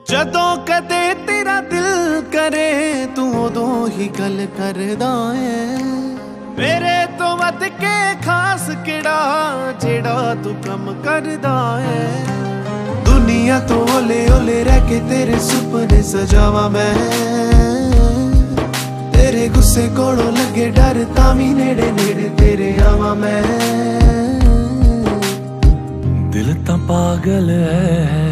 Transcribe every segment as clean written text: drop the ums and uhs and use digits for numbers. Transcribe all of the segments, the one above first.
जदों कदे तेरा दिल करे तू उदों ही गल करदा है। मेरे तो मत के खास केड़ा जेड़ा तू कम करदा है। दुनिया तो ओले ओले रह के तेरे सुपने सजावा मैं। तेरे गुस्से कोलों लगे डर तामी नेड़े नेड़े तेरे आवा मैं। दिल तां पागल है,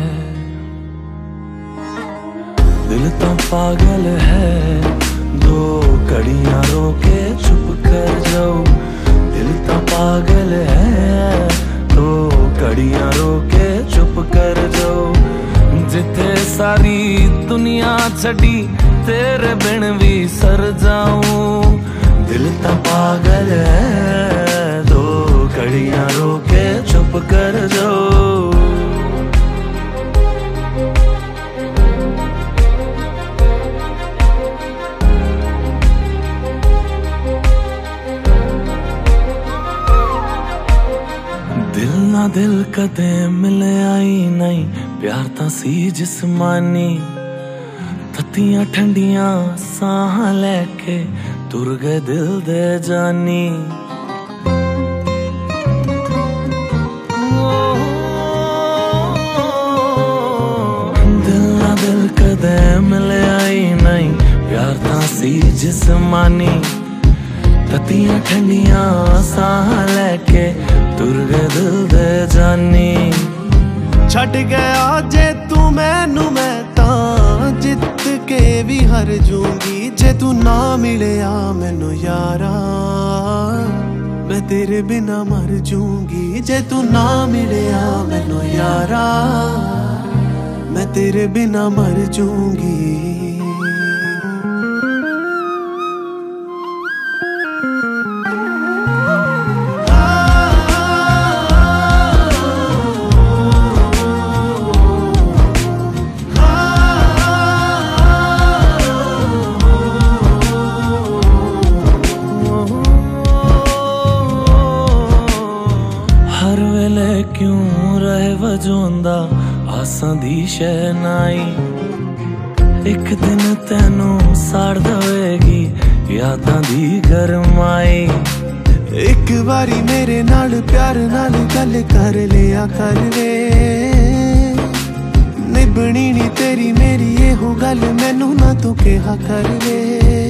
दिल तां पागल है। दो घड़ियां रोके चुप कर जाओ। दिल तां पागल है, दो घड़ियां रोके चुप कर जाओ। जिथे सारी दुनिया छड़ी तेरे बिन भी सर जाऊं। दिल तां पागल है, दो घड़ियां रोके चुप कर जाओ। दिल ना दिल कदे मिलिया ही नहीं, प्यार तां सी जिस्मानी। तत्तियां ठंडियां साह लैके तुर गए दिल दे जानी। दिल ना दिल कदे मिलिया ही नहीं, प्यार तां सी जिस्मानी। तत्तियां ठंडियां साह लैके तुर गए दिल दे जानी। छड़ गया जे तू मैनू मैं तां जित के भी हार जूंगी। जे तू ना मिलिया मैनू यारा मैं तेरे बिना मर जूंगी। जे तू ना मिलिया मैनू यारा मैं तेरे बिना मर जूंगी। हर वेले क्यों रहे वजोंदा आसां दी शहनाई। एक दिन तेनू साड़ दवेगी यादां दी गरमाई। एक बारी मेरे नाल प्यार नाल गल कर लिया कर वे। निभनी नी तेरी मेरी एहो गल मैनू ना तू कहा कर वे।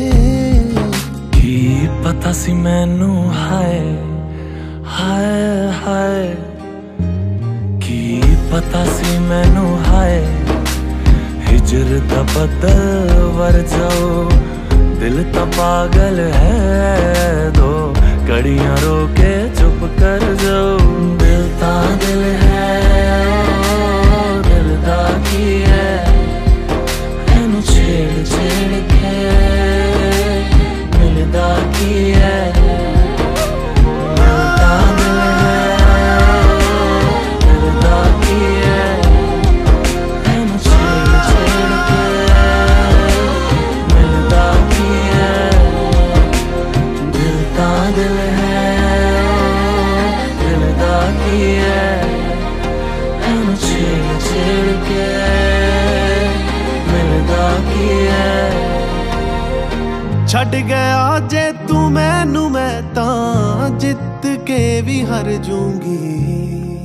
की पता सी मैनू हाय हाय हाय। की पता सी मैनू हाय हिजर दा बदल वर जाओ। दिल तां पागल है, दो घड़ियां रोके चुप कर जाओ। दिल तां दिल है, दिल दा की है एनू छेड़ छेड़ के मिलदा की है। छड़ गया जे तू मैनू मैं तां जित के भी हार जूंगी।